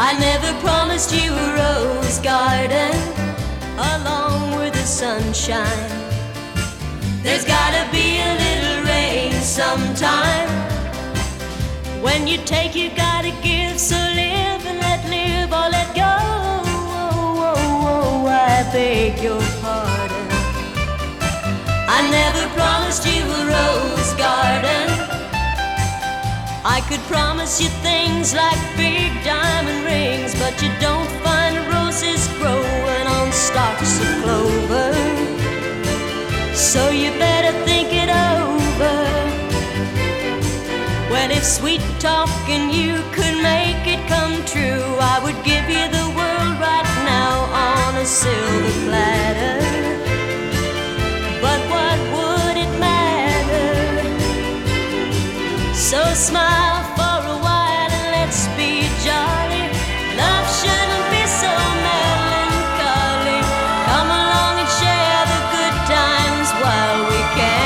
I never promised you a rose garden along with the sunshine. There's gotta be a little rain sometime. When you take, you gotta give. So live and let live or let go. I beg your pardon. I never promised you a rose garden. I could promise you things like big diamond rings, but you don't find roses growing on stalks of clover. So you better think it over. Well, if sweet talking you could make it come true, I would give you the world right now on a silver platter. But what would it matter? So smile for a while and let's be jolly. Love shouldn't be so melancholy. Come along and share the good times while we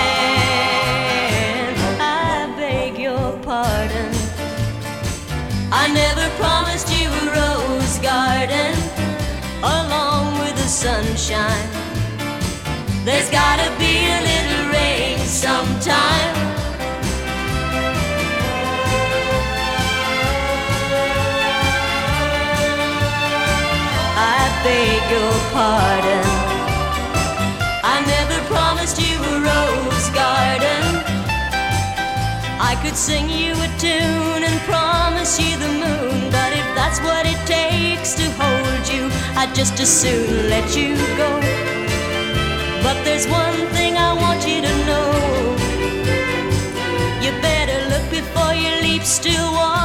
can. I beg your pardon. I never promised you a rose garden along with the sunshine. There's gotta be a little rain sometime. I beg your pardon. I never promised you a rose garden. I could sing you a tune and promise you the moon, but if that's what it takes to hold you, I'd just as soon let you go. But there's one thing I want you to know. You better look before you leap, still walk.